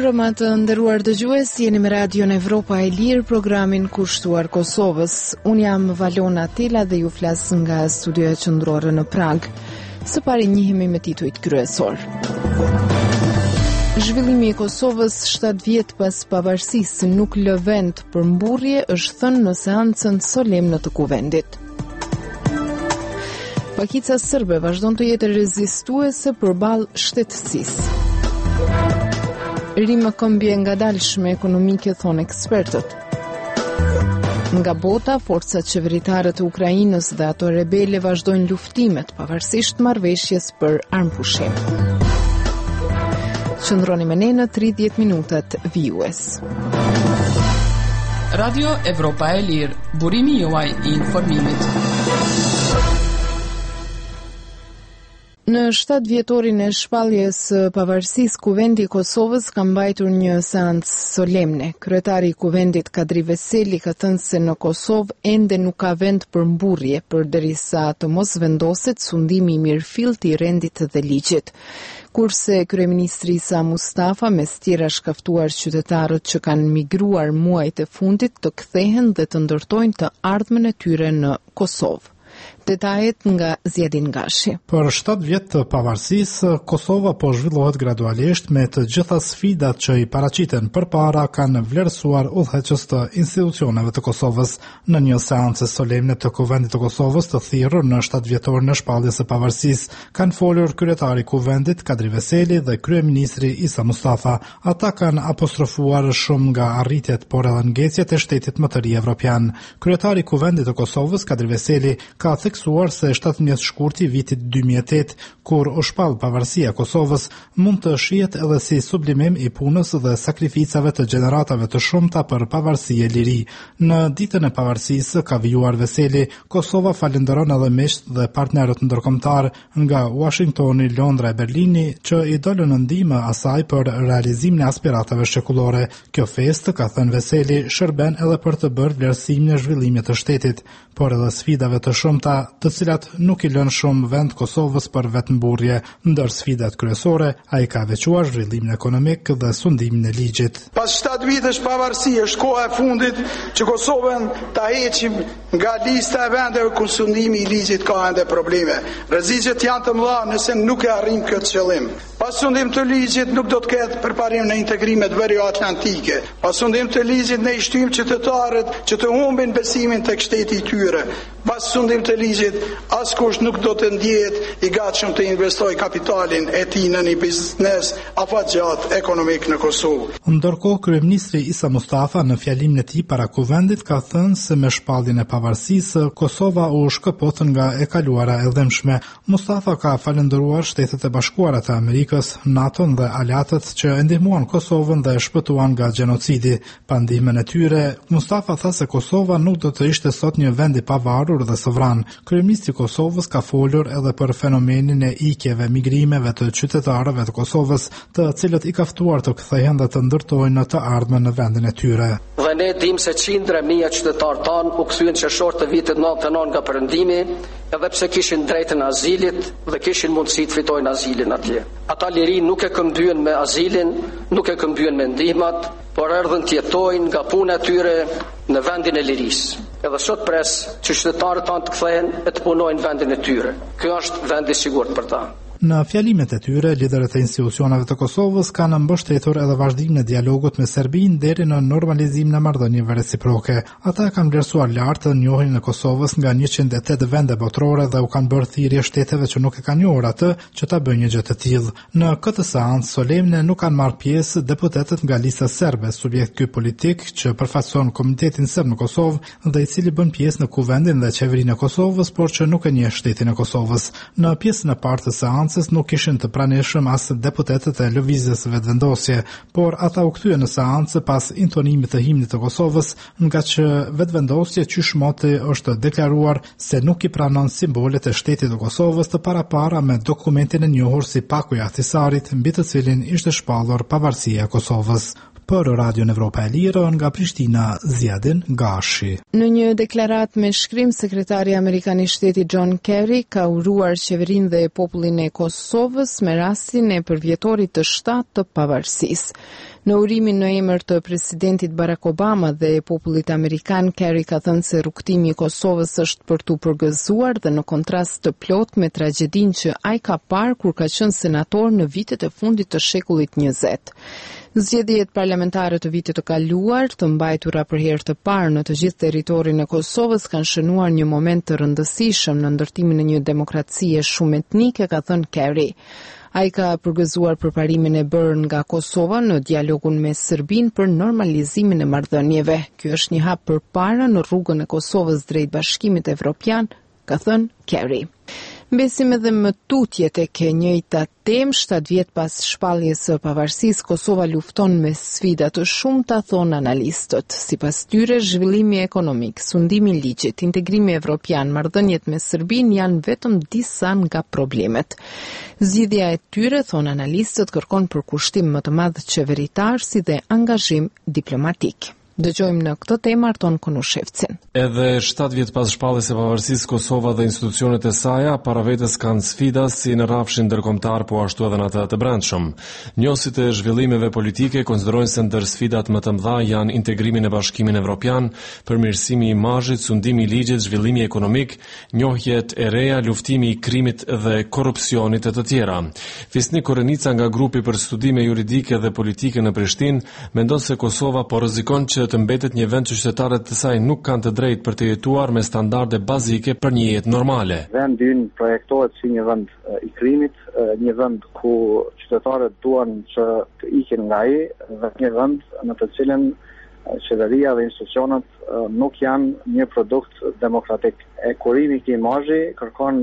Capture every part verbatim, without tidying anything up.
mbrëma të nderuar dëgjues, jeni me Radion Evropa e Lirë, programin kushtuar Kosovës. Unë jam Valona Tela dhe ju flas nga studioja qendrore në Prag. Së pari njihemi me titujt kryesor. Zhvillimi i Kosovës shtatë vjet pas pavarësisë nuk lë vend për mburrje, është thënë në seancën solemne të Kuvendit. Pakica serbe vazhdon të jetë rezistuese përballë shtetësisë. Rrimë këmbje ngadalshme ekonomike, thonë ekspertët. Nga bota, forcat qeveritare të Ukrainës dhe ato rebele vazhdojnë luftimet, pavarësisht marrëveshjes për armpushim. Qëndroni me ne në tridhjetë minutat vijues. Radio Evropa e Lirë, burimi juaj i informimit. Në shtatë vjetorin e shpalljes së pavarësisë, Kuvendi i Kosovës ka mbajtur një seancë solemne. Kryetari i Kuvendit Kadri Veseli ka thënë se në Kosovë ende nuk ka vend për mburrje, përderisa të mos vendoset sundimi i mirëfillt i rendit dhe ligjit. Kurse kryeministri Isa Mustafa mes tjera shkaftuar qytetarët që kanë migruar muajt e fundit të kthehen dhe të ndërtojnë të ardhmen e tyre në Kosovë. Detajet nga Zjedin Gashi. Për shtatë vjet të pavarësisë, Kosova po zhvillohet gradualisht me të gjitha sfidat që i paraqiten përpara kanë vlerësuar udhëheqës të institucioneve të Kosovës. Në një seancë solemne të Kuvendit të Kosovës të thirrur në shtatë vjetorin e shpalljes së pavarësisë, kanë folur kryetari i Kuvendit Kadri Veseli dhe kryeministri Isa Mustafa. Ata kanë apostrofuar shumë nga arritjet por edhe ngecjet e shtetit më të ri evropian. Kryetari i Kuvendit të Kosovës Kadri Veseli ka theksuar se shtatëmbëdhjetë shkurti vitit dy mijë e tetë, kur u shpall pavarësia e Kosovës, mund të shihet edhe si sublimim i punës dhe sakrificave të gjeneratave të shumta për pavarësi e liri. Në ditën e pavarësisë, ka vijuar Veseli, Kosova falenderon edhe miqt dhe partnerët ndërkombëtar nga Washingtoni, Londra e Berlini që i dolën në ndihmë asaj për realizimin e aspiratave shekullore. Kjo festë, ka thënë Veseli, shërben edhe për të bërë vlerësimin e zhvillimit të shtetit, por edhe sfidave të shumta të cilat nuk i lën shumë vend Kosovës për vetëmburrje. Ndër sfidat kryesore, ai ka veçuar zhvillimin ekonomik dhe sundimin e ligjit. Pas shtatë vitesh pavarësi, është koha e fundit që Kosovën ta heqim nga lista e vendeve ku sundimi i ligjit ka ende probleme. Rreziqet janë të mëdha nëse nuk e arrim këtë qëllim. Pas sundim të ligjit nuk do të ketë përparim në integrimet veriatlantike. Pas sundim të ligjit ne i shtym qytetarët që të humbin besimin tek shteti i tyre. Pas sundim të ligjit askush nuk do të ndjehet i gatshëm të investojë kapitalin e tij në një biznes afatgjat ekonomik në Kosovë. Ndërkohë, kryeministri Isa Mustafa në fjalimin e tij para Kuvendit ka thënë se me shpalljen e pavarësisë Kosova u shkëput nga e kaluara e dhëmshme. Mustafa ka falendëruar Shtetet e Bashkuara të Amerikës, NATO-n dhe aleatët që e ndihmuan Kosovën dhe e shpëtuan nga gjenocidi. Pa ndihmën e tyre, Mustafa tha se Kosova nuk do të ishte sot një vend i pavarur dhe sovran. Kryeministri i Kosovës ka folur edhe për fenomenin e ikjeve migrimeve të qytetarëve të Kosovës, të cilët i ka ftuar të kthehen dhe të ndërtojnë të ardhmen në vendin e tyre. Dhe ne dim se qindra mijë qytetarë tanë u kthyen qershor të vitit nëntëdhjetë e nëntë nga perëndimi, edhe pse kishin drejtën e azilit dhe kishin mundësi të fitojnë azilin atje. Ata lirin nuk e këmbyen me azilin, nuk e këmbyen me ndihmat, por erdhën të jetojnë nga puna e tyre në vendin e lirisë. Edhe sot pres që qytetarët tanë të kthehen e të punojnë vendin e tyre. Ky është vendi i sigurt për ta. Në fjalimet e tyre, liderët e institucioneve të Kosovës kanë mbështetur edhe vazhdimin e dialogut me Serbinë deri në normalizimin e marrëdhënieve reciproke. Ata kanë vlerësuar lart njohjen e Kosovës nga njëqind e tetë vende botërore dhe u kanë bërë thirrje shteteve që nuk e kanë njohur atë që ta bëjnë një gjë të tillë. Në këtë seancë solemne nuk kanë marrë pjesë deputetët nga lista serbe, subjekt ky politik që përfaqëson Komitetin Serb në Kosovë dhe i cili bën pjesë në Kuvendin dhe qeverinë e Kosovës, por që nuk e njeh shtetin e Kosovës. Në pjesën e parë të seancës nuk kishin të pranishëm as deputetët e lëvizjes vetëvendosje, por ata u kthyen në seancë pas intonimit të himnit të Kosovës, nga që vetëvendosje qysh moti është deklaruar se nuk i pranon simbolet e shtetit të Kosovës të parapara me dokumentin e njohur si Paku i Ahtisarit, mbi të cilin ishte shpallur pavarësia e Kosovës. Për Radion Evropa e Lirë nga Prishtina, Zjedin Gashi. Në një deklarat me shkrim, sekretari amerikan i shtetit John Kerry ka uruar qeverinë dhe popullin e Kosovës me rastin e përvjetorit të shtatë të pavarësisë. Në urimin në emër të presidentit Barack Obama dhe popullit amerikan, Kerry ka thënë se rrugtimi i Kosovës është për tu përgëzuar dhe në kontrast të plot me tragjedinë që ai ka parë kur ka qenë senator në vitet e fundit të shekullit njëzet. Zgjedhjet parlamentare të vitit të kaluar, të mbajtura për herë të parë në të gjithë territorin e Kosovës, kanë shënuar një moment të rëndësishëm në ndërtimin e një demokracie shumë etnike, ka thënë Kerry. Ai ka përgëzuar përparimin e bërë nga Kosova në dialogun me Serbinë për normalizimin e marrëdhënieve. Ky është një hap përpara në rrugën e Kosovës drejt Bashkimit Evropian, ka thënë Kerry. Mbesim edhe më tutje tek e njëjta temë, shtatë vjet pas shpalljes së pavarësisë, Kosova lufton me sfida të shumta, thon analistët. Sipas tyre, zhvillimi ekonomik, sundimi i ligjit, integrimi evropian, marrëdhëniet me Serbinë janë vetëm disa nga problemet. Zgjidhja e tyre, thon analistët, kërkon përkushtim më të madh qeveritar si dhe angazhim diplomatik. Dëgjojmë në këtë temë Arton Konushevcin. Edhe shtatë vjet pas shpalljes së pavarësisë, Kosova dhe institucionet e saj para vetes kanë sfida si në rrafshin ndërkombëtar, po ashtu edhe në atë të brendshëm. Njohësit e zhvillimeve politike konsiderojnë se ndër sfidat më të mëdha janë integrimi në Bashkimin Evropian, përmirësimi i imazhit, sundimi i ligjit, zhvillimi ekonomik, njohjet e reja, luftimi i krimit dhe korrupsionit e të tjera. Fisnik Korenica nga grupi për studime juridike dhe politike në Prishtinë mendon se Kosova po rrezikon që të mbetet një vend që qytetarët e saj nuk kanë të drejtë për të jetuar me standarde bazike për një jetë normale. Vendi ynë projektohet si një vend i krimit, një vend ku qytetarët duan që të ikin nga ai dhe një vend në të cilin qeveria dhe institucionet nuk janë një produkt demokratik. E kurimi i këtij imazhi kërkon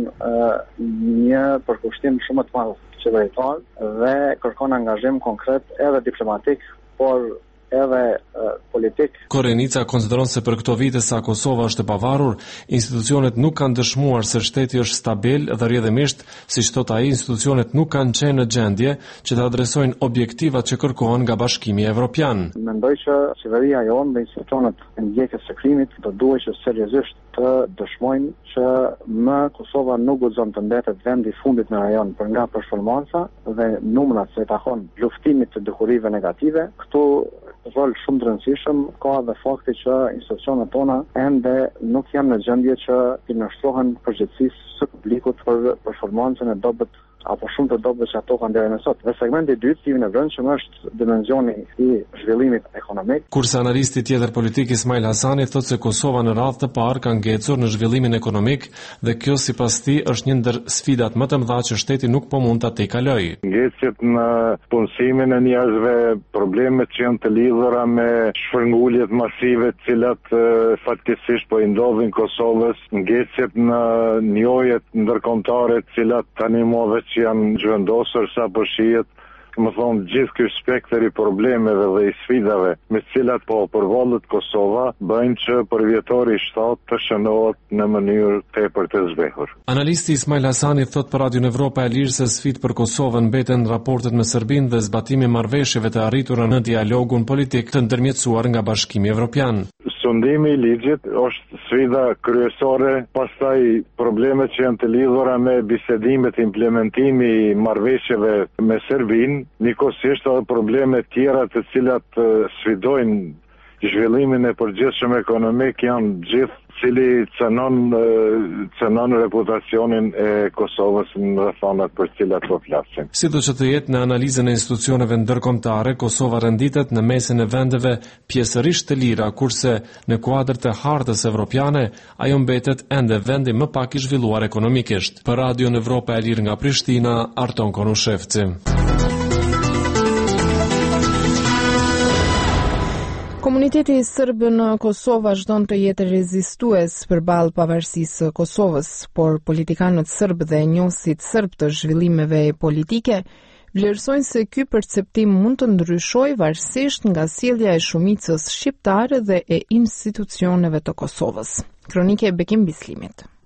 një përkushtim shumë të madh qeveritar dhe kërkon angazhim konkret edhe diplomatik, por edhe uh, politik. Korenica konsideron se për këto vite sa Kosova është e pavarur, institucionet nuk kanë dëshmuar se shteti është stabil dhe rrjedhimisht, siç thot ai, institucionet nuk kanë qenë në gjendje që të adresojnë objektivat që kërkohen nga Bashkimi Evropian. Mendoj që qeveria jonë dhe institucionet e ndjekjes së krimit do duhet që seriozisht të dëshmojnë që më Kosova nuk guxon të mbetet vendi i fundit në rajon për nga performanca dhe numrat që takon luftimit të dukurive negative. Këtu rol shumë të rëndësishëm ka dhe fakti që institucionet tona ende nuk janë në gjendje që i nështrohen përgjegjësisë së publikut për performancën e dobët apo shumë të dobët që ato kanë deri më sot. Dhe segmenti i dytë, thivin e brendshëm, është dimensioni i zhvillimit ekonomik. Kurse analisti tjetër politik Ismail Hasani thotë se Kosova në radhë të parë ka ngecur në zhvillimin ekonomik dhe kjo sipas tij është një ndër sfidat më të mëdha që shteti nuk po mund ta tejkalojë. Ngecjet në punësimin e njerëzve, problemet që janë të lidhura me shfërnguljet masive të cilat fatkeqësisht po i ndodhin Kosovës, ngecjet në njohjet ndërkombëtare të cilat tani më vetë që janë zhvendosur sa po shihet, më thonë gjithë ky spektër i problemeve dhe i sfidave me cilat po përballet Kosova bëjnë që përvjetori i shtatë të shënohet në mënyrë tepër të zbehur. Analisti Ismail Hasani thot për Radio Evropa e Lirë se sfidë për Kosovën mbeten raportet me Serbinë dhe zbatimi i marrëveshjeve të arritura në dialogun politik të ndërmjetësuar nga Bashkimi Evropian. Sundimi i ligjit është sfida kryesore, pastaj problemet që janë të lidhura me bisedimet, implementimi i marrëveshjeve me Serbinë, njëkohësisht edhe probleme tjera të cilat sfidojnë zhvillimin e përgjithshëm ekonomik janë gjithë cili cënon, cënon reputacionin e Kosovës në rrethanat për cilat po flasim. Sido që të jetë në analizën e institucioneve ndërkombëtare, Kosova renditet në mesin e vendeve pjesërisht të lira, kurse në kuadër të hartës evropiane, ajo mbetet ende vendi më pak i zhvilluar ekonomikisht. Për Radio Evropa e Lirë nga Prishtina, Arton Konushevci. Komuniteti serb në Kosovë vazhdon të jetë rezistues përballë pavarësisë së Kosovës, por politikanët serb dhe njohësit serb të zhvillimeve politike vlerësojnë se ky perceptim mund të ndryshojë varësisht nga sjellja e shumicës shqiptare dhe e institucioneve të Kosovës. Kronike e Bekim Bislimit.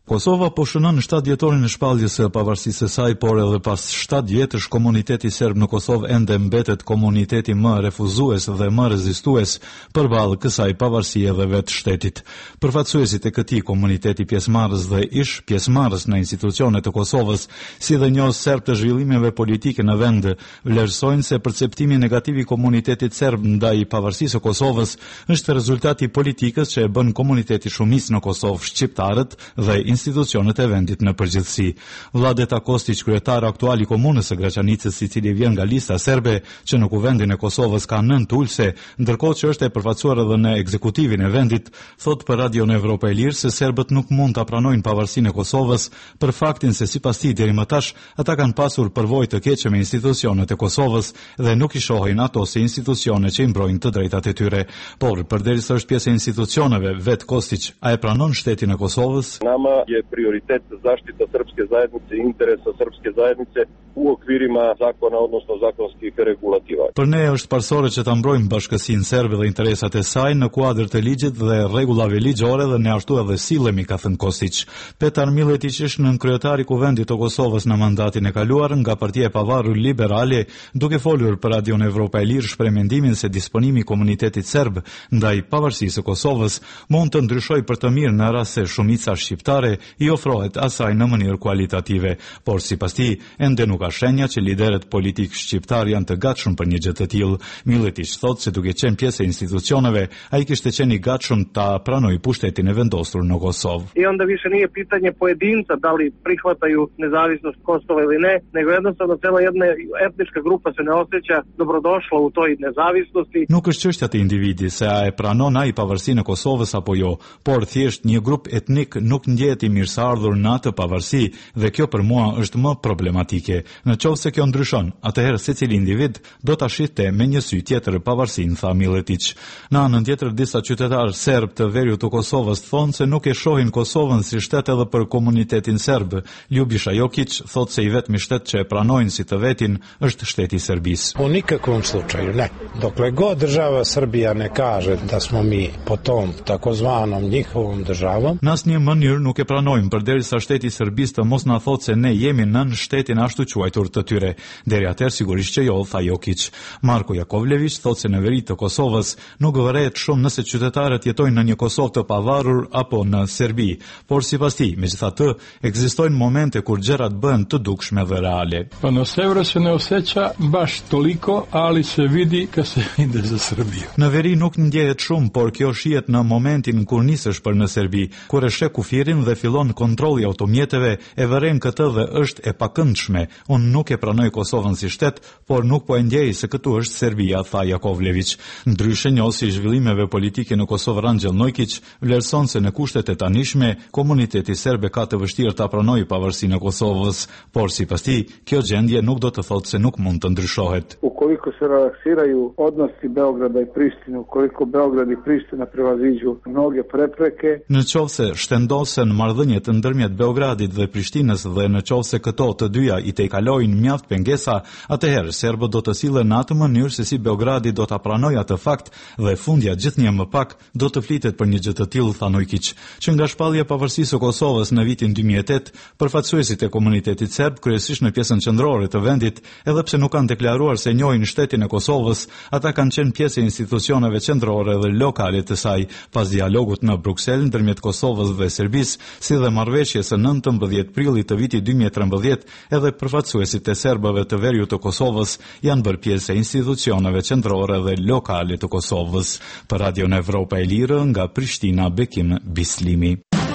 Kosova po shënon shtatë dhjetorin e shpalljes së pavarësisë së saj, por edhe pas shtatë vjetësh komuniteti serb në Kosovë ende mbetet komuniteti më refuzues dhe më rezistues përballë kësaj pavarësie dhe vetë shtetit. Përfaqësuesit e këtij komuniteti pjesëmarrës dhe ish pjesëmarrës në institucionet e Kosovës, si dhe njohës serb të zhvillimeve politike në vend, vlerësojnë se perceptimi negativ i komunitetit serb ndaj pavarësisë së Kosovës është rezultati i politikës që e bën komuniteti shumicë në Kosovë shqiptarët dhe institucionet e vendit në përgjithësi. Vladeta Kostić, kryetari aktual i komunës së Graçanicës, i cili vjen nga lista serbe që në kuvendin e Kosovës ka nëntë ulse, ndërkohë që është e përfaqësuar edhe në ekzekutivin e vendit, thot për Radion Evropa e Lirë se serbët nuk mund ta pranojnë pavarësinë e Kosovës për faktin se sipas tij deri më tash ata kanë pasur përvojë të keqe me institucionet e Kosovës dhe nuk i shohin ato si institucione që i mbrojnë të drejtat e tyre. Por përderisa është pjesë e institucioneve, vet Kostić, a e pranon shtetin e Kosovës? Nama je prioritet zaštita srpske zajednice i interesa srpske zajednice u okvirima zakona, odnosno zakonskih regulativa. Për ne është parsore që ta mbrojmë bashkësinë serbe dhe interesat e saj në kuadër të ligjit dhe rregullave ligjore dhe ne ashtu edhe sillemi, ka thënë Kostić. Petar Miletić është nën kryetari i kuvendit të Kosovës në mandatin e kaluar nga Partia e Pavarur Liberale, duke folur për Radion Evropa e Lirë shpreh mendimin se disponimi i komunitetit serb ndaj pavarësisë së Kosovës mund të ndryshojë për të mirë në rast se shumica shqiptare i ofrohet asaj në mënyrë kualitative, por sipas tij ende nuk ka shenja që liderët politik shqiptar janë të gatshëm për një gjë të tillë. Miletić thotë se duke qenë pjesë e institucioneve, ai kishte qenë i gatshëm ta pranojë pushtetin e vendosur në Kosovë. I onda više nije pitanje pojedinca da li prihvataju nezavisnost Kosova ili ne, nego jednostavno cela jedna etnička grupa se ne osjeća dobrodošla u toj nezavisnosti. Nuk është çështja e individi se a e pranon ai pavarësinë e Kosovës apo jo, por thjesht një grup etnik nuk ndjehet i mirëseardhur në atë pavarësi dhe kjo për mua është më problematike. Në qoftë se kjo ndryshon, atëherë secili individ do ta shihte me një sy tjetër pavarësinë, tha Miletić. Në anën tjetër, disa qytetarë serb të veriut të Kosovës thonë se nuk e shohin Kosovën si shtet edhe për komunitetin serb. Ljubisha Jokić thotë se i vetmi shtet që e pranojnë si të vetin është shteti i Serbisë. U nikakvom slučaju ne. Dokle god država Srbija ne kaže da smo mi po tom takozvanom njihovom državom, në asnjë mënyrë nuk e pranojmë përderisa shteti i Serbisë të mos na thotë se ne jemi nën shtetin ashtu quajtur të tyre. Deri atëherë sigurisht që jo, tha Jokić. Marko Jakovljević thotë se në veri të Kosovës nuk vërehet shumë nëse qytetarët jetojnë në një Kosovë të pavarur apo në Serbi, por sipas tij, megjithatë, ekzistojnë momente kur gjërat bëhen të dukshme dhe reale. Pa na severu se ne osjeća baš toliko, ali se vidi kad se ide za Srbiju. Në veri nuk ndjehet shumë, por kjo shihet në momentin kur nisesh për në Serbi, kur e sheh kufirin dhe fillon kontrolli i automjeteve, e vëren këtë dhe është e pakëndshme. Unë nuk e pranoj Kosovën si shtet, por nuk po e ndjej se këtu është Serbia, tha Jakovljević. Ndryshe njohësi i zhvillimeve politike në Kosovë Rangjel Nojkić vlerëson se në kushtet e tanishme komuniteti serb ka të vështirë ta pranojë pavarësinë e Kosovës, por sipas tij kjo gjendje nuk do të thotë se nuk mund të ndryshohet. Ukoliko se relaksiraju odnosi Beograda i Prištine, ukoliko Beograd i Priština prevaziđu mnoge prepreke, në qoftë se shtendosen marrëdhëniet ndërmjet Beogradit dhe Prishtinës dhe në qoftë se këto të dyja i tejkalojnë mjaft pengesa, atëherë serbët do të sillen në atë mënyrë se si Beogradi do ta pranojë atë fakt dhe fundja gjithnjë më pak do të flitet për një gjë të tillë, tha Nojkić, që nga shpallja e pavarësisë së Kosovës në vitin dy mijë e tetë, përfaqësuesit e komunitetit serb, kryesisht në pjesën qendrore të vendit, edhe pse nuk kanë deklaruar se njohin shtetin e Kosovës, ata kanë qenë pjesë e institucioneve qendrore dhe lokale të saj, pas dialogut në Bruksel ndërmjet Kosovës dhe Serbisë, si dhe marrëveshjes së nëntëmbëdhjetë prillit të vitit dy mijë e trembëdhjetë, edhe përfaqësuesit e serbëve të veriut të Kosovës janë bërë pjesë e institucioneve qendrore dhe lokale të Kosovës. Për Radion Evropa e Lirë, nga Prishtina, Bekim Bislimi.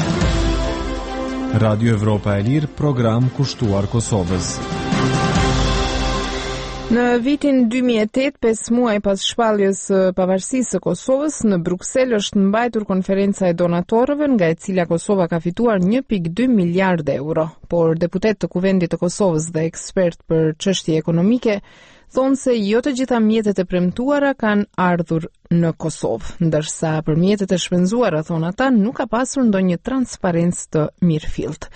Radio Evropa e Lirë, program kushtuar Kosovës. Në vitin dy mijë e tetë, pesë muaj pas shpalljes së pavarësisë së Kosovës, në Bruksel është mbajtur konferenca e donatorëve, nga e cila Kosova ka fituar një pikë dy miliardë euro. Por deputet të Kuvendit të Kosovës dhe ekspert për çështje ekonomike thonë se jo të gjitha mjetet e premtuara kanë ardhur në Kosovë, ndërsa për mjetet e shpenzuara, thonë ata, nuk ka pasur ndonjë transparencë të mirëfillt.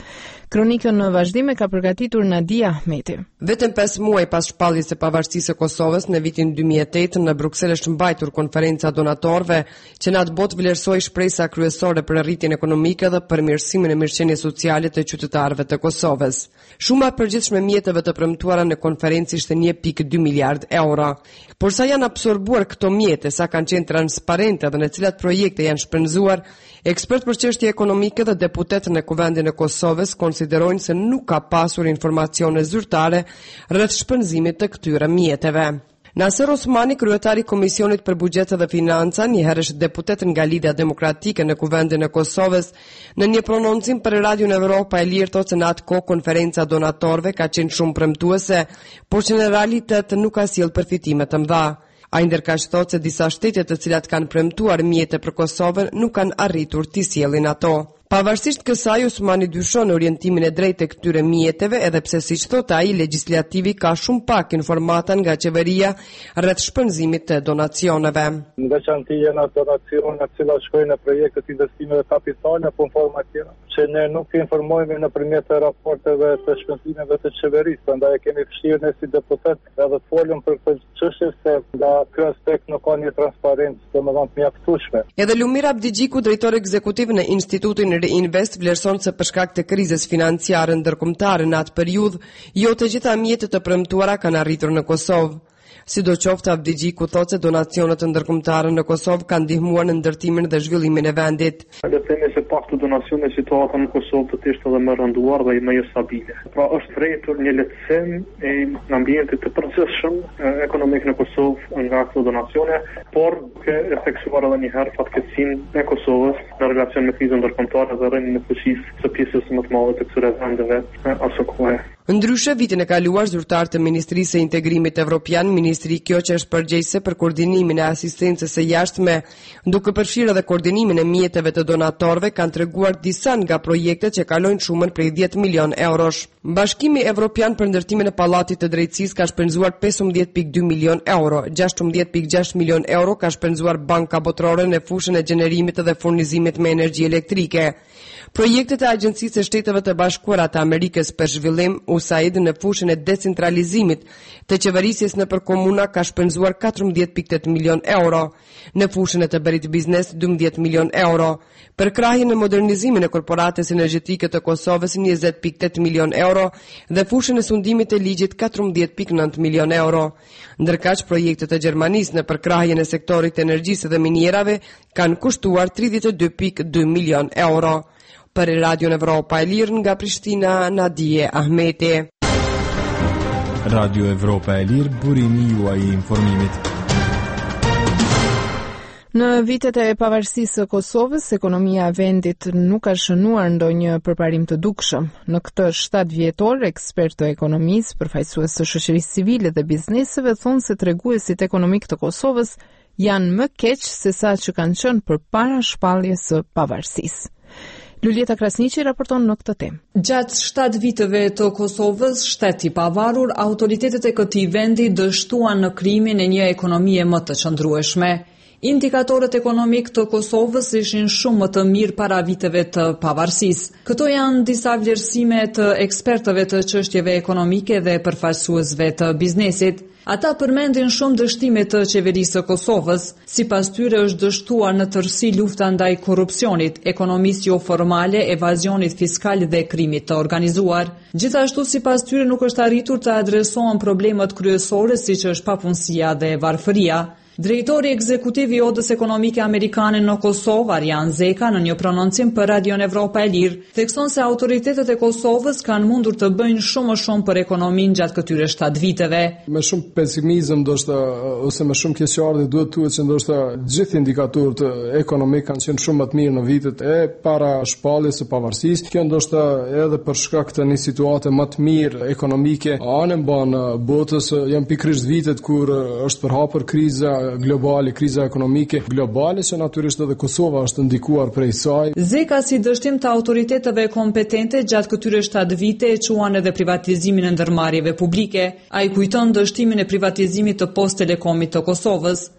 Kronikën në vazhdim e ka përgatitur Nadia Ahmeti. Vetëm pesë muaj pas shpalljes së pavarësisë së Kosovës në vitin dy mijë e tetë në Bruksel është mbajtur konferenca donatorëve që në atë botë vlerësoi shpresa kryesore për rritjen ekonomike dhe përmirësimin e mirëqenies sociale të qytetarëve të Kosovës. Shuma e përgjithshme mjeteve të premtuara në konferencë ishte një pikë dy miliard euro. Por sa janë absorbuar këto mjete, sa kanë qenë transparente dhe në cilat projekte janë shpenzuar, ekspert për çështje ekonomike dhe deputet në Kuvendin e Kosovës konsiderojnë se nuk ka pasur informacione zyrtare rreth shpenzimit të këtyre mjeteve. Nasser Osmani, kryetari i Komisionit për Buxhet dhe Financa, një herësh deputet nga Lidhja Demokratike në Kuvendin e Kosovës, në një prononcim për Radion Evropa e Lirë thotë se në atë kohë konferenca donatorëve ka qenë shumë premtuese, por që në realitet nuk ka sjellë përfitime të mëdha. Ai ndërkaq thotë se disa shtete të cilat kanë premtuar mjete për Kosovën nuk kanë arritur t'i sjellin ato. Pavarësisht kësaj, Osmani dyshon orientimin e drejtë të këtyre mjeteve, edhe pse siç thotë ai, legjislativi ka shumë pak informata nga qeveria rreth shpenzimit të donacioneve. Në veçanti janë ato donacione të cilat shkojnë në projekte të investimeve kapitale apo në forma tjera, që ne nuk informojmë nëpërmjet raporteve të shpenzimeve të qeverisë, prandaj kemi vështirë ne si deputet edhe të folëm për këtë çështje se nga ky aspekt nuk ka një transparencë domethënë të mjaftueshme. Edhe Lumir Abdigjiku, drejtor ekzekutiv në Institutin Reinvest, vlerëson se për shkak të krizës financiare ndërkombëtare në atë periudhë, jo të gjitha mjetet të premtuara kanë arritur në Kosovë. Sidoqoftë, Abdigjiku thotë se donacionet ndërkombëtare në Kosovë kanë ndihmuar në ndërtimin dhe zhvillimin e vendit. Le të themi se pak të donacione situata në Kosovë të të ishte edhe më rënduar dhe më stabile. Pra është rritur një lehtësim e ambientit të përgjithshëm ekonomik në Kosovë nga këto donacione, por ke efektuar edhe një herë fatkeqësinë e Kosovës në relacion me krizën ndërkombëtare dhe rënien e fuqisë së pjesës më të madhe të këtyre vendeve asë kohe. Ndryshe, vitin e kaluar, zyrtar të Ministrisë së Integrimit Evropian, ministri kjo që është përgjegjëse për koordinimin e asistencës së jashtme, duke përfshirë edhe koordinimin e mjeteve të donatorëve, kanë treguar disa nga projektet që kalojnë shumën prej dhjetë milion eurosh. Bashkimi Evropian për ndërtimin e Pallatit të Drejtësisë ka shpenzuar pesëmbëdhjetë pikë dy milion euro, gjashtëmbëdhjetë pikë gjashtë milion euro ka shpenzuar Banka Botërore në fushën e gjenerimit dhe furnizimit me energji elektrike. Projektet e Agjencisë së Shteteve të Bashkuara të Amerikës për Zhvillim, U S A I D, në fushën e decentralizimit të qeverisjes nëpër komuna ka shpenzuar katërmbëdhjetë pikë tetë milion euro, në fushën e të bërit biznes dymbëdhjetë milion euro, për krahjen e modernizimin e korporatës energjetike të Kosovës njëzet pikë tetë milion euro dhe fushën e sundimit të ligjit katërmbëdhjetë pikë nëntë milion euro. Ndërkaq, projektet e Gjermanisë në përkrahjen e sektorit të energjisë dhe minierave kanë kushtuar tridhjetë e dy pikë dy milion euro. Për Radio Evropa e Lirë nga Prishtina, Nadie Ahmeti. Radio Evropa e Lirë, burimi juaj i informimit. Në vitet e pavarësisë së Kosovës, ekonomia e vendit nuk ka shënuar ndonjë përparim të dukshëm. Në këtë shtatë vjetor, ekspertë të ekonomisë, përfaqësues të shoqërisë civile dhe bizneseve thonë se treguesit ekonomik të Kosovës janë më keq se sa që kanë qenë përpara shpalljes së pavarësisë. Lulieta Krasniqi raporton në këtë temë. Gjatë shtatë viteve të Kosovës, shteti i pavarur, autoritetet e këtij vendi dështuan në krijimin e një ekonomie më të qëndrueshme. Indikatorët ekonomik të Kosovës ishin shumë më të mirë para viteve të pavarësisë. Këto janë disa vlerësime të ekspertëve të çështjeve ekonomike dhe përfaqësuesve të biznesit. Ata përmendin shumë dështime të qeverisë së Kosovës, sipas tyre është dështuar në tërësi lufta ndaj korrupsionit, ekonomisë jo formale, evazionit fiskal dhe krimit të organizuar. Gjithashtu, sipas tyre nuk është arritur të adresohen problemet kryesore siç është papunësia dhe varfëria. Drejtori ekzekutiv i Odës Ekonomike Amerikane në Kosovë, Arjan Zeka, në një prononcim për Radion Evropa e Lirë, thekson se autoritetet e Kosovës kanë mundur të bëjnë shumë më shumë për ekonominë gjatë këtyre shtatë viteve. Me shumë pesimizëm ndoshta ose me shumë keqardhje duhet thuhet se ndoshta gjithë indikatorët ekonomik kanë qenë shumë më të mirë në vitet e para shpalljes së pavarësisë. Kjo ndoshta edhe për shkak të një situate më të mirë ekonomike anë mban botës, janë pikërisht vitet kur është përhapur kriza globale, kriza ekonomike globale, që natyrisht edhe Kosova është ndikuar prej saj. Zeka si dështim të autoriteteve kompetente gjatë këtyre shtatë vite e quan edhe privatizimin e ndërmarrjeve publike. Ai kujton dështimin e privatizimit të Post Telekomit të Kosovës.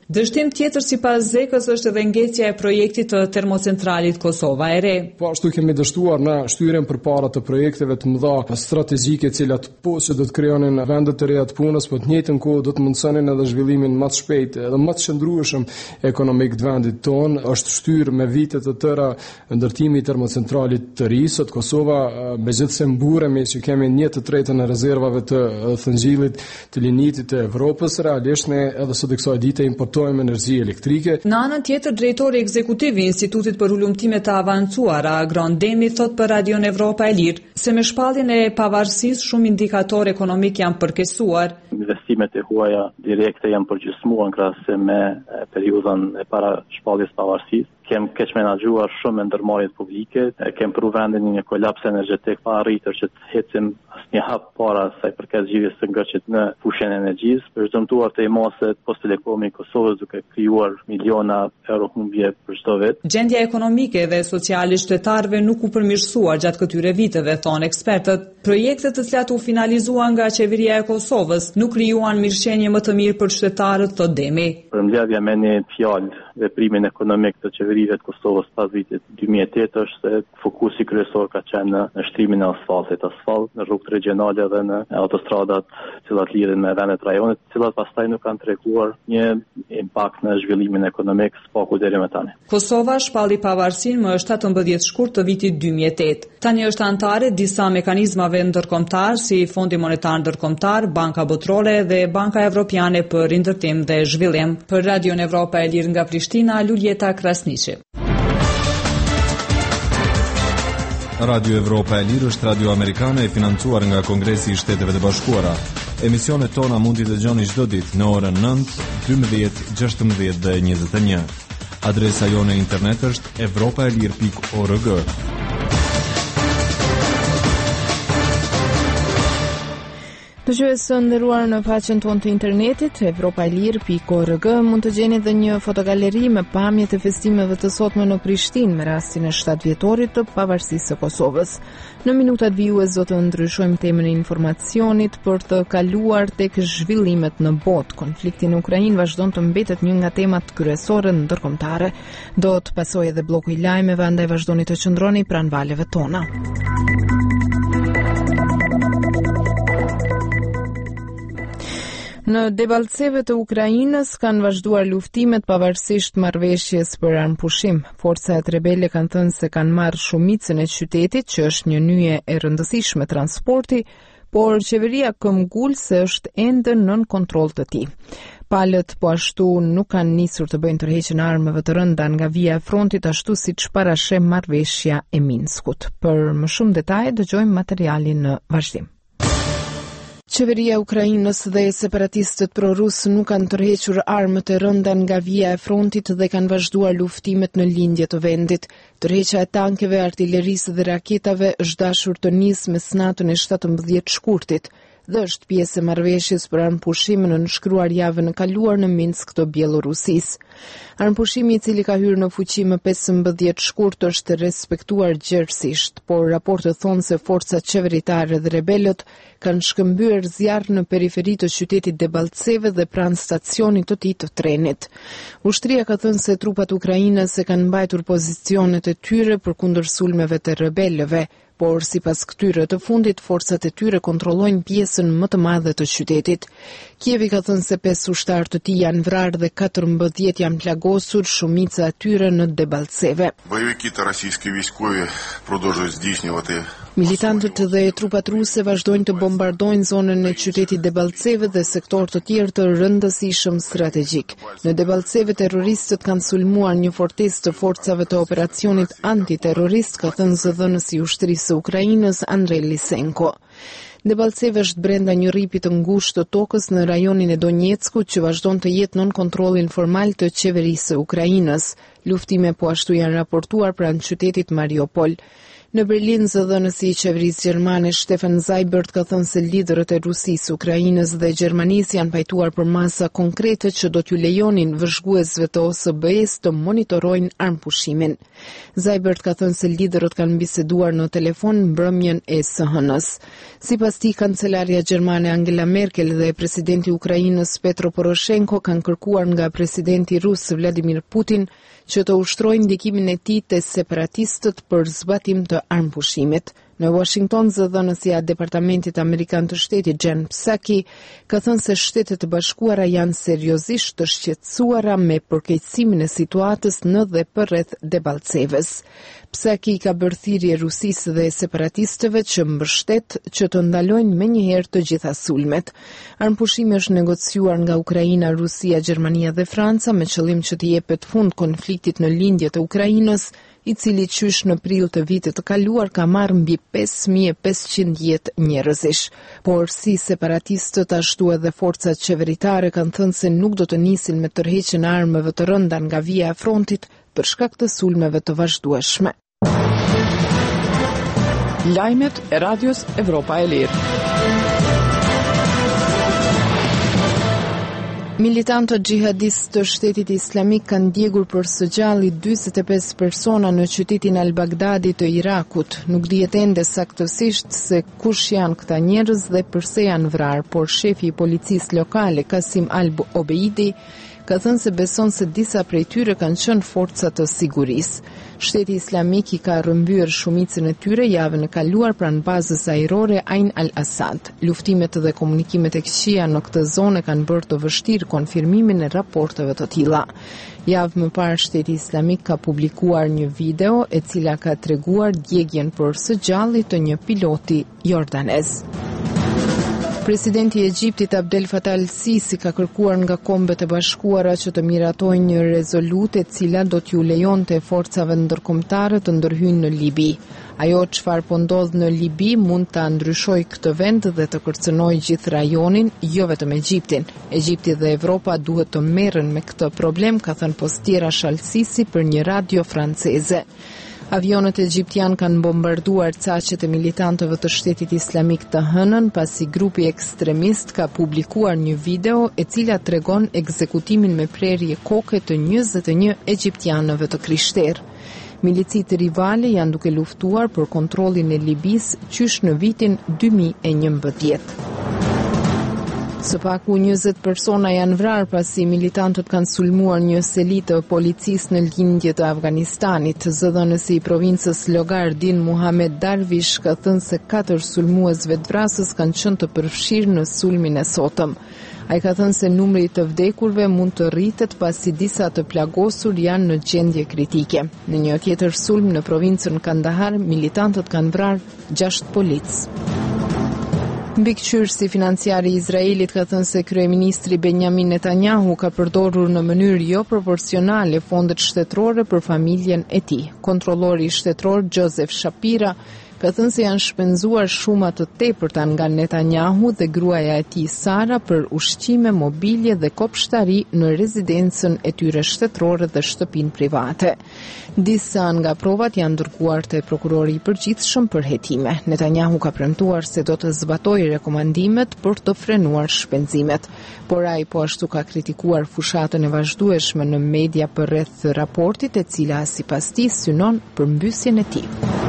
Dështim tjetër sipas Zekës është edhe ngecja e projektit të termocentralit Kosova e Re. Po ashtu kemi dështuar në shtyrjen përpara të projekteve të mëdha strategjike, të cilat po që do të krijonin vende të reja të punës, po të njëjtën kohë do të mundsonin edhe zhvillimin më të shpejtë edhe më të qëndrueshëm ekonomik të vendit tonë. Është shtyrë me vite të tëra ndërtimi i termocentralit të ri. Sot Kosova, megjithëse mburemi që kemi një të tretën e rezervave të thëngjillit të linitit të Evropës, realisht ne edhe sot kësaj dite importojmë energji elektrike. Në anën tjetër, drejtori ekzekutiv i Institutit për Ulumtime të Avancuara Agrondemi thot për Radion Evropa e Lirë se me shpalljen e pavarësisë shumë indikatorë ekonomik janë përkesuar. Investimet e huaja direkte janë përgjysmuar në krahasim me periudhën e para shpalljes pavarësisë. Kem keq menaxhuar shumë ndërmarrjet publike, kem pru vendin një kolaps energjetik pa arritur që të hecim asnjë hap para sa i përket zgjidhjes së ngërçit në fushën e energjisë, për dëmtuar të imoset Post Telekomi i Kosovës duke krijuar miliona euro humbje për çdo vit. Gjendja ekonomike dhe sociale e qytetarëve nuk u përmirësuar gjatë këtyre viteve, thonë ekspertët. Projektet të cilat u finalizuan nga qeveria e Kosovës nuk krijuan mirëqenie më të mirë për qytetarët, thotë Demi. Përmbledhja me një fjalë veprimin ekonomik të qeverive të Kosovës pas vitit dy mijë e tetë është se fokusi kryesor ka qenë në shtrimin e asfaltit, asfalt në rrugët regionale dhe në autostradat të cilat lidhen me vendet rajonit, të cilat pastaj nuk kanë treguar një impakt në zhvillimin ekonomik spaku deri më tani. Kosova shpalli pavarësinë më shtatëmbëdhjetë shkurt të vitit dy mijë e tetë. Tani është anëtare disa mekanizmave ndërkombëtar si Fondi Monetar Ndërkombëtar, Banka Botërore dhe Banka Evropiane për Rindërtim dhe Zhvillim. Për Radion Evropa e Lirë nga Prishtina, Luljeta Krasniqi. Radio Evropa e Lirë është radio amerikane e financuar nga Kongresi i Shteteve të Bashkuara. Emisionet tona mund t'i dëgjoni çdo ditë në orën nëntë, dymbëdhjetë, gjashtëmbëdhjetë dhe njëzet e një. Adresa jone internet është evropaelir pikë org. Dëgjues të nderuar, në faqen tonë të internetit evropaelir pikë org mund të gjeni edhe një fotogaleri me pamjet e festimeve të sotme në Prishtinë me rastin e shtatëvjetorit të pavarësisë së Kosovës. Në minutat vijues do të ndryshojmë temën e informacionit për të kaluar tek zhvillimet në botë. Konflikti në Ukrainë vazhdon të mbetet një nga temat kryesore ndërkombëtare. Do të pasojë edhe bloku i lajmeve, andaj vazhdoni të qëndroni pranë valeve tona. Në Debaltseve të Ukrainës kanë vazhduar luftimet pavarësisht marrëveshjes për armëpushim. Forcat rebele kanë thënë se kanë marrë shumicën e qytetit, që është një nyje e rëndësishme transporti, por qeveria këmbgulse është ende nën kontroll të tij. Palët po ashtu nuk kanë nisur të bëjnë tërheqjen e armëve të rënda nga vija e frontit, ashtu siç parasheh marrëveshja e Minskut. Për më shumë detaje dëgjojmë materialin në vazhdim. Qeveria e Ukrainës dhe separatistët prorus nuk kanë tërhequr armët e rënda nga vija e frontit dhe kanë vazhduar luftimet në lindje të vendit. Tërheqja e tankeve, artillerisë dhe raketave është dashur të nisë me snatën e shtatëmbëdhjetë shkurtit dhe është pjesë e marrëveshjes për armëpushim në nënshkruar javën e kaluar në Minsk të Bielorusisë. Armëpushimi i cili ka hyrë në fuqi më pesëmbëdhjetë shkurt është respektuar gjerësisht, por raportet thonë se forcat qeveritare dhe rebelët kanë shkëmbyer zjarr në periferi të qytetit Debaltseve dhe pranë stacionit të tij të trenit. Ushtria ka thënë se trupat ukrainase kanë mbajtur pozicionet e tyre përkundër sulmeve të rebelëve, por sipas këtyre të fundit forcat e tyre kontrollojnë pjesën më të madhe të qytetit. Kievi ka thënë se pesë ushtarë të tij janë vrarë dhe katërmbëdhjetë janë plagosur, shumica e tyre në Debaltseve. Militantët dhe trupat ruse vazhdojnë të bombardojnë zonën e qytetit Debaltseve dhe sektor të tjerë të rëndësishëm strategjik. Në Debaltseve terroristët kanë sulmuar një fortesë të forcave të operacionit antiterrorist, ka thënë zëdhënësi i ushtrisë së Ukrainës Andrei Lisenko. Debaltseve është brenda një rripi të ngushtë të tokës në rajonin e Donjeckut që vazhdon të jetë nën kontrollin formal të qeverisë së Ukrainës. Luftime po ashtu janë raportuar pranë qytetit Mariupol. Në Berlin, zëdhënësi i qeverisë gjermane Stefan Seibert ka thënë se liderët e Rusisë, Ukrainës dhe Gjermanisë janë pajtuar për masa konkrete që do t'ju lejonin vëzhguesve të O S B-s të monitorojnë armpushimin. Seibert ka thënë se liderët kanë biseduar në telefon mbrëmjen e S H N-s. Sipas tij, kancelaria gjermane Angela Merkel dhe presidenti i Ukrainës Petro Poroshenko kanë kërkuar nga presidenti rus Vladimir Putin që të ushtrojnë ndikimin e tij te separatistët për zbatim të armpushimit. Në Washington, zëdhënësia e Departamentit Amerikan të Shtetit Jen Psaki ka thënë se Shtetet e Bashkuara janë seriozisht të shqetësuara me përkeqësimin e situatës në dhe përreth Debaltsevës. Psaki ka bërë thirrje Rusisë dhe separatistëve që mbështet që të ndalojnë menjëherë të gjitha sulmet. Armpushimi është negociuar nga Ukraina, Rusia, Gjermania dhe Franca me qëllim që të jepet fund konfliktit në lindje të Ukrainës, i cili qysh në prill të vitit të kaluar ka marrë mbi pesë mijë e pesëqind jetë njerëzish. Por si separatistët ashtu edhe forcat qeveritare kanë thënë se nuk do të nisin me tërheqjen e armëve të rënda nga vija e frontit për shkak të sulmeve të vazhdueshme. Lajmet e Radios Evropa e Lirë. Militantët xhihadistë të Shtetit Islamik kanë djegur për së gjalli njëzet e pesë persona në qytetin al-Baghdadi të Irakut. Nuk dihet ende saktësisht se kush janë këta njerëz dhe pse janë vrarë, por shefi i policisë lokale Kasim al-Obeidi ka thënë se beson se disa prej tyre kanë qenë forca të sigurisë. Shteti Islamik i ka rrëmbyer shumicën e tyre javën e kaluar pranë bazës ajrore Ain al-Asad. Luftimet dhe komunikimet e këqija në këtë zonë kanë bërë të vështirë konfirmimin e raporteve të tilla. Javë më parë, Shteti Islamik ka publikuar një video e cila ka treguar djegjen për së gjalli të një piloti jordanez. Presidenti i Egjiptit Abdel Fattah al-Sisi ka kërkuar nga Kombet e Bashkuara që të miratojnë një rezolutë e cila do t'ju lejonte forcave ndërkombëtare të ndërhyjnë në Libi. Ajo çfarë po ndodh në Libi mund ta ndryshojë këtë vend dhe të kërcënojë gjithë rajonin, jo vetëm Egjiptin. Egjipti dhe Evropa duhet të merren me këtë problem, ka thënë postiera al-Sisi për një radio franceze. Avionet egjiptian kanë bombarduar caqet e militantëve të Shtetit Islamik të hënën pasi grupi ekstremist ka publikuar një video e cila tregon ekzekutimin me prerje koke të njëzet e një egjiptianëve të krishterë. Milicit rivale janë duke luftuar për kontrollin e Libis qysh në vitin dy mijë e njëmbëdhjetë. Së paku njëzet persona janë vrarë pasi militantët kanë sulmuar një seli të policisë në lindje të Afganistanit. Zëdhënësi i provincës Logar Din Muhamed Darvish ka thënë se katër sulmuesve të vrasës kanë qenë të përfshirë në sulmin e sotëm. Ai ka thënë se numri i të vdekurve mund të rritet pasi disa të plagosur janë në gjendje kritike. Në një tjetër sulm në provincën Kandahar, militantët kanë vrarë gjashtë policë. Mbikëqyrësi financiar i Izraelit ka thënë se kryeministri Benjamin Netanyahu ka përdorur në mënyrë jo proporcionale fondet shtetërore për familjen e tij. Kontrollori shtetëror Joseph Shapira ka thënë se janë shpenzuar shuma të tepërta nga Netanyahu dhe gruaja e tij Sara për ushqime, mobilje dhe kopshtari në rezidencën e tyre shtetërore dhe shtëpinë private. Disa nga provat janë dërguar te prokurori i përgjithshëm për hetime. Netanyahu ka premtuar se do të zbatojë rekomandimet për të frenuar shpenzimet, por ai po ashtu ka kritikuar fushatën e vazhdueshme në media përreth raportit e cila sipas tij synon përmbysjen e tij.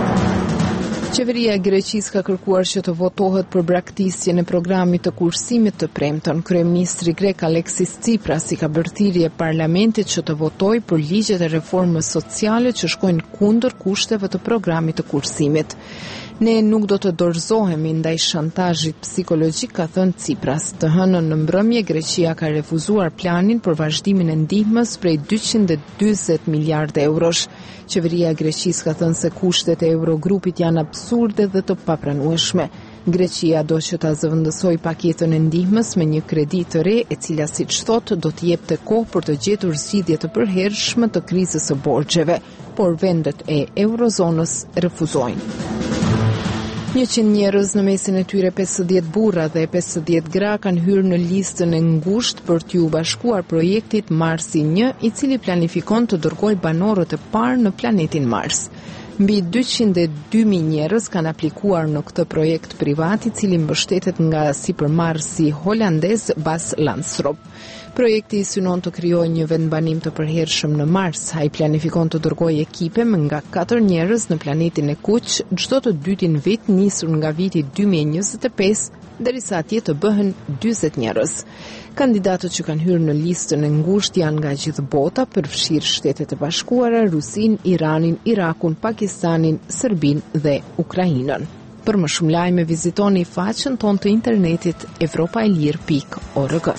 Qeveria e Greqisë ka kërkuar që të votohet për braktisjen e programit të kursimit të premten. Kryeministri grek Aleksis Tsipras i ka bërë thirrje parlamentit që të votojë për ligjet e reformës sociale që shkojnë kundër kushteve të programit të kursimit. Ne nuk do të dorëzohemi ndaj shantazhit psikologjik, ka thënë Tsipras. Të hënën në mbrëmje, Greqia ka refuzuar planin për vazhdimin e ndihmës prej dyqind e dyzet miliardë eurosh. Qeveria e Greqisë ka thënë se kushtet e Eurogrupit janë absurde dhe të papranueshme. Greqia do që ta zëvendësoj paketën e ndihmës me një kredi të re, e cila siç thotë do të jepte kohë për të gjetur zgjidhje të përhershme të krizës së borxheve, por vendet e eurozonës refuzojnë. njëqind njerëz, në mesin e tyre pesëdhjetë burra dhe pesëdhjetë gra, kanë hyrë në listën e ngushtë për t'u bashkuar projektit Marsi një, i cili planifikon të dërgojë banorët e parë në planetin Mars. Mbi dyqind e dy mijë njerëz kanë aplikuar në këtë projekt privat i cili mbështetet nga sipërmarrësi holandez Bas Lansrop. Projekti synon të krijojë një vendbanim të përhershëm në Mars. Ai planifikon të dërgojë ekipe me nga katër njerëz në planetin e Kuq çdo të dytin vit nisur nga viti dy mijë e njëzet e pesë derisa atje të bëhen dyzet njerëz. Kandidatët që kanë hyrë në listën e ngushtë janë nga gjithë bota, përfshirë Shtetet e Bashkuara, Rusin, Iranin, Irakun, Pakistanin, Serbin dhe Ukrainën. Për më shumë lajme vizitoni faqen tonë të internetit evropaelir pikë org.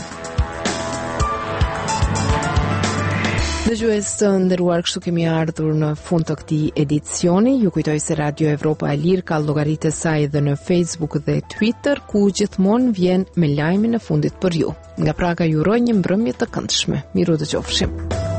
Dëgjues të nderuar, kështu kemi ardhur në fund të këtij edicioni. Ju kujtoj se Radio Evropa e Lirë ka llogaritë e saj edhe në Facebook dhe Twitter, ku gjithmonë vjen me lajmin e fundit për ju. Nga Praga ju uroj një mbrëmje të këndshme. Miru dëgjofshim.